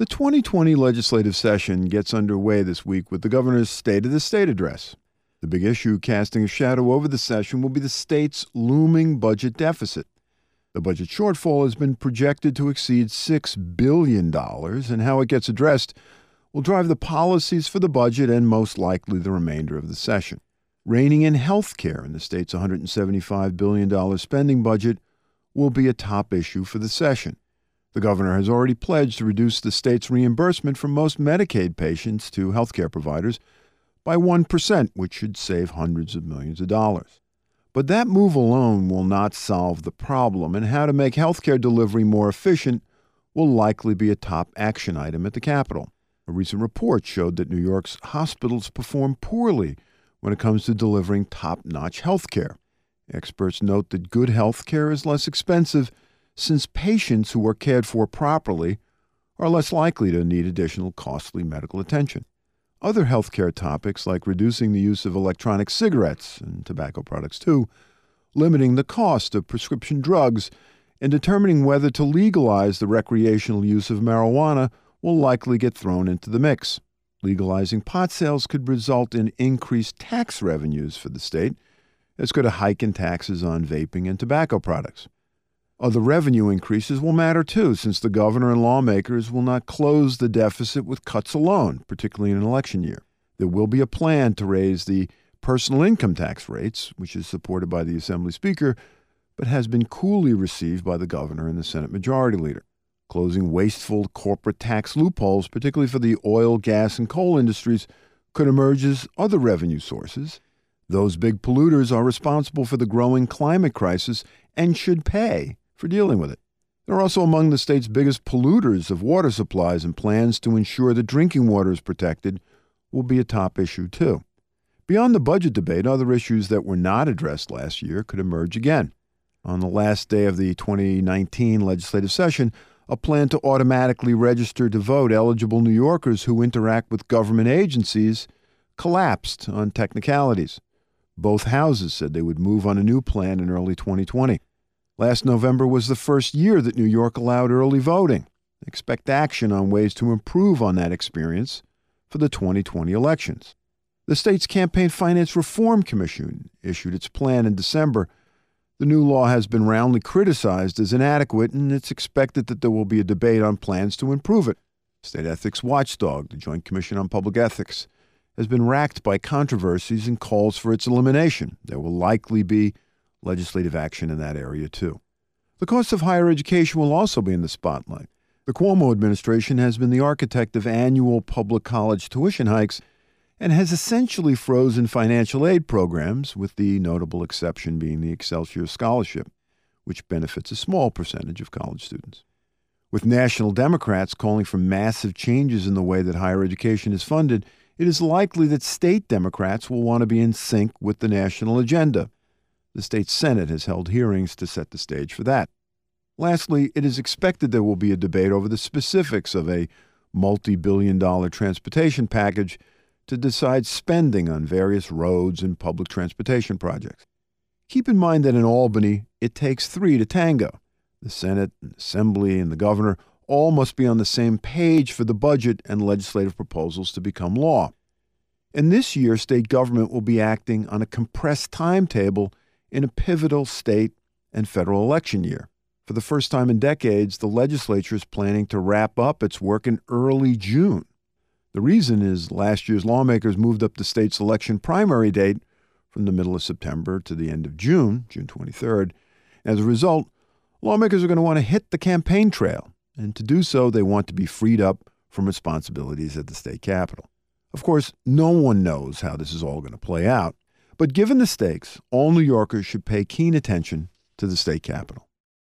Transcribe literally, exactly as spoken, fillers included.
The twenty twenty legislative session gets underway this week with the governor's State of the State address. The big issue casting a shadow over the session will be the state's looming budget deficit. The budget shortfall has been projected to exceed six billion dollars, and how it gets addressed will drive the policies for the budget and most likely the remainder of the session. Reining in health care in the state's one hundred seventy-five billion dollars spending budget will be a top issue for the session. The governor has already pledged to reduce the state's reimbursement for most Medicaid patients to healthcare providers by one percent, which should save hundreds of millions of dollars. But that move alone will not solve the problem, and how to make healthcare delivery more efficient will likely be a top action item at the Capitol. A recent report showed that New York's hospitals perform poorly when it comes to delivering top-notch healthcare. Experts note that good healthcare is less expensive since patients who are cared for properly are less likely to need additional costly medical attention. Other healthcare topics, like reducing the use of electronic cigarettes and tobacco products too, limiting the cost of prescription drugs, and determining whether to legalize the recreational use of marijuana will likely get thrown into the mix. Legalizing pot sales could result in increased tax revenues for the state, as could a hike in taxes on vaping and tobacco products. Other revenue increases will matter too, since the governor and lawmakers will not close the deficit with cuts alone, particularly in an election year. There will be a plan to raise the personal income tax rates, which is supported by the Assembly Speaker, but has been coolly received by the governor and the Senate Majority Leader. Closing wasteful corporate tax loopholes, particularly for the oil, gas, and coal industries, could emerge as other revenue sources. Those big polluters are responsible for the growing climate crisis and should pay for dealing with it. They're also among the state's biggest polluters of water supplies, and plans to ensure that drinking water is protected will be a top issue too. Beyond the budget debate, other issues that were not addressed last year could emerge again. On the last day of the twenty nineteen legislative session, a plan to automatically register to vote eligible New Yorkers who interact with government agencies collapsed on technicalities. Both houses said they would move on a new plan in early twenty twenty. Last November was the first year that New York allowed early voting. Expect action on ways to improve on that experience for the twenty twenty elections. The state's Campaign Finance Reform Commission issued its plan in December. The new law has been roundly criticized as inadequate, and it's expected that there will be a debate on plans to improve it. State ethics watchdog, the Joint Commission on Public Ethics, has been racked by controversies and calls for its elimination. There will likely be legislative action in that area, too. The cost of higher education will also be in the spotlight. The Cuomo administration has been the architect of annual public college tuition hikes and has essentially frozen financial aid programs, with the notable exception being the Excelsior Scholarship, which benefits a small percentage of college students. With national Democrats calling for massive changes in the way that higher education is funded, it is likely that state Democrats will want to be in sync with the national agenda. The state Senate has held hearings to set the stage for that. Lastly, it is expected there will be a debate over the specifics of a multi-billion dollar transportation package to decide spending on various roads and public transportation projects. Keep in mind that in Albany, it takes three to tango. The Senate, the Assembly, and the governor all must be on the same page for the budget and legislative proposals to become law. And this year, state government will be acting on a compressed timetable in a pivotal state and federal election year. For the first time in decades, the legislature is planning to wrap up its work in early June. The reason is last year's lawmakers moved up the state's election primary date from the middle of September to the end of June, June twenty-third. As a result, lawmakers are going to want to hit the campaign trail, and to do so, they want to be freed up from responsibilities at the state capitol. Of course, no one knows how this is all going to play out, but given the stakes, all New Yorkers should pay keen attention to the state capitol.